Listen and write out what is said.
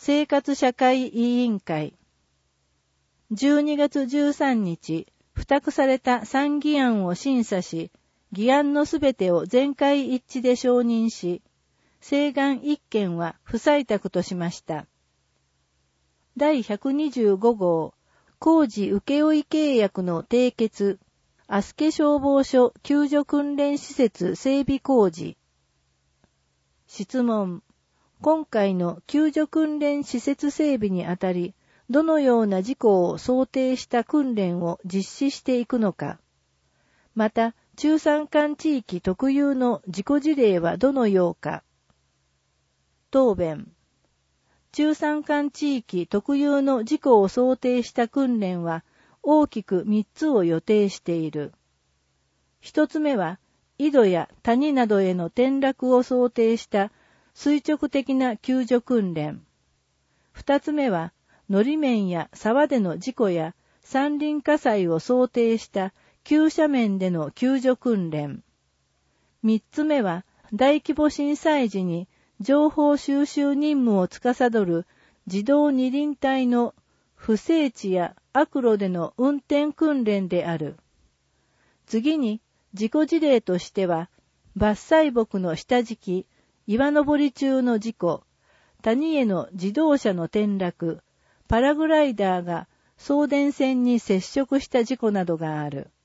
生活社会委員会。12月13日、付託された3議案を審査し、議案のすべてを全会一致で承認し、請願1件は不採択としました。第125号、工事請負契約の締結、足助消防署救助訓練施設整備工事。質問。今回の救助訓練施設整備にあたり、どのような事故を想定した訓練を実施していくのか。また、中山間地域特有の事故事例はどのようか。答弁。中山間地域特有の事故を想定した訓練は大きく3つを予定している。1つ目は、井戸や谷などへの転落を想定した垂直的な救助訓練。2つ目は、のり面や沢での事故や山林火災を想定した急斜面での救助訓練。3つ目は、大規模震災時に情報収集任務を司る自動二輪隊の不整地や悪路での運転訓練である。次に、事故事例としては、伐採木の下敷き、岩登り中の事故、谷への自動車の転落、パラグライダーが送電線に接触した事故などがある。